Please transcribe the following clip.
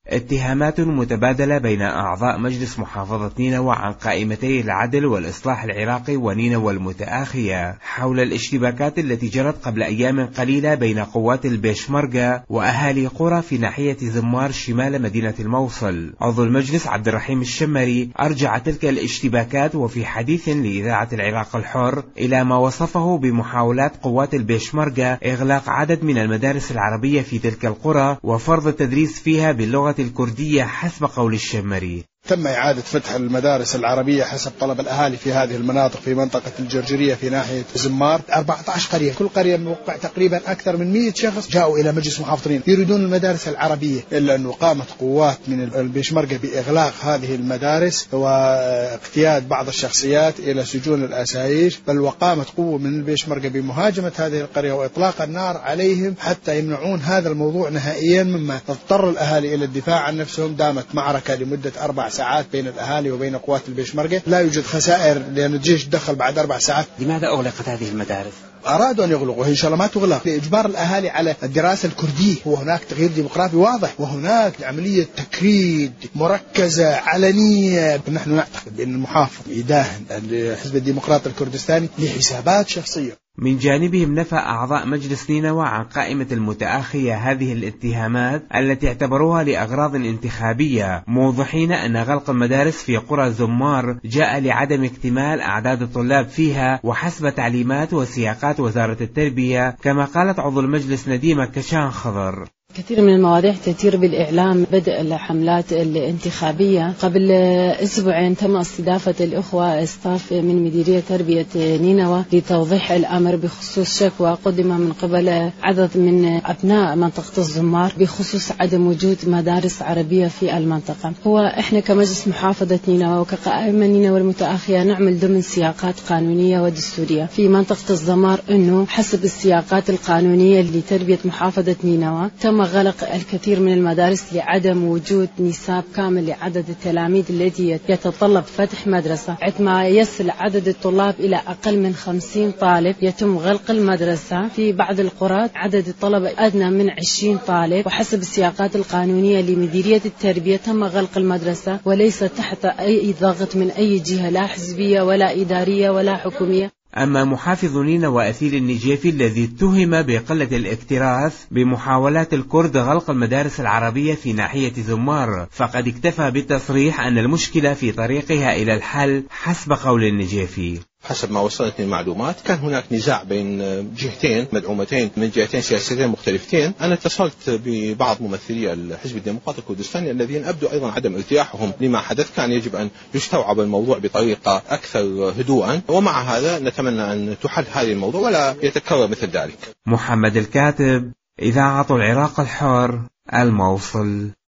اتهامات متبادلة بين أعضاء مجلس محافظة نينوى عن قائمتي العدل والإصلاح العراقي ونينوى المتآخية حول الاشتباكات التي جرت قبل أيام قليلة بين قوات البيشمركة وأهالي قرى في ناحية زمار شمال مدينة الموصل. عضو المجلس عبد الرحيم الشمري أرجع تلك الاشتباكات وفي حديث لإذاعة العراق الحر إلى ما وصفه بمحاولات قوات البيشمركة إغلاق عدد من المدارس العربية في تلك القرى وفرض التدريس فيها باللغة الكردية حسب قول الشمري. تم إعادة فتح المدارس العربية حسب طلب الأهالي في هذه المناطق في منطقة الجرجرية في ناحية زمار. 14 قرية، كل قرية موقع تقريبا أكثر من 100 شخص جاءوا إلى مجلس محافظين يريدون المدارس العربية، إلا أنه قامت قوات من البيشمركة بإغلاق هذه المدارس واقتياد بعض الشخصيات إلى سجون الأسايش، بل وقامت قوة من البيشمركة بمهاجمة هذه القرية وإطلاق النار عليهم حتى يمنعون هذا الموضوع نهائيا، مما اضطر الأهالي إلى الدفاع عن نفسهم. دامت معركة لمدة 4 ساعات بين الأهالي وبين قوات البيشمركة، لا يوجد خسائر لأن الجيش دخل بعد 4 ساعات. لماذا أغلقت هذه المدارس؟ أرادوا أن يغلقوا، إن شاء الله ما تغلق، لإجبار الأهالي على الدراسة الكردية. وهناك تغيير ديمقراطي واضح، وهناك عملية تكريد مركزة علنية. نحن نعتقد أن المحافظ يداهن الحزب الديمقراطي الكردستاني لحسابات شخصية. من جانبهم نفى أعضاء مجلس نينوى عن قائمة المتآخية هذه الاتهامات التي اعتبروها لأغراض انتخابية، موضحين أن غلق المدارس في قرى زمار جاء لعدم اكتمال أعداد الطلاب فيها وحسب تعليمات وسياقات وزارة التربية، كما قالت عضو المجلس نديمة كشان خضر. كثير من المواضيع تثير بالإعلام. بدء الحملات الانتخابية قبل أسبوعين تم استضافة الأخوة استاف من مديرية تربية نينوى لتوضيح الأمر بخصوص شكوى قدم من قبل عدد من أبناء منطقة الزمار بخصوص عدم وجود مدارس عربية في المنطقة. هو إحنا كمجلس محافظة نينوى وكقائمة نينوى المتآخية نعمل ضمن سياقات قانونية ودستورية في منطقة الزمار، إنه حسب السياقات القانونية لتربية محافظة نينوى تم غلق الكثير من المدارس لعدم وجود نصاب كامل لعدد التلاميذ الذي يتطلب فتح مدرسة. عندما يصل عدد الطلاب إلى أقل من 50 طالب يتم غلق المدرسة. في بعض القرى عدد الطلبة أدنى من 20 طالب، وحسب السياقات القانونية لمديرية التربية تم غلق المدرسة وليس تحت أي ضغط من أي جهة، لا حزبية ولا إدارية ولا حكومية. أما محافظ نينوى أثيل النجيفي الذي اتهم بقلة الاكتراث بمحاولات الكرد غلق المدارس العربية في ناحية زمار، فقد اكتفى بالتصريح أن المشكلة في طريقها إلى الحل حسب قول النجيفي. حسب ما وصلتني المعلومات كان هناك نزاع بين جهتين مدعومتين من جهتين سياسيتين مختلفتين. أنا اتصلت ببعض ممثلي الحزب الديمقراطي الكردستاني الذين أبدو أيضا عدم ارتياحهم لما حدث. كان يجب أن يستوعب الموضوع بطريقة أكثر هدوءا، ومع هذا نتمنى أن تحل هذه الموضوع ولا يتكرر مثل ذلك. محمد الكاتب، إذاعة العراق الحر، الموصل.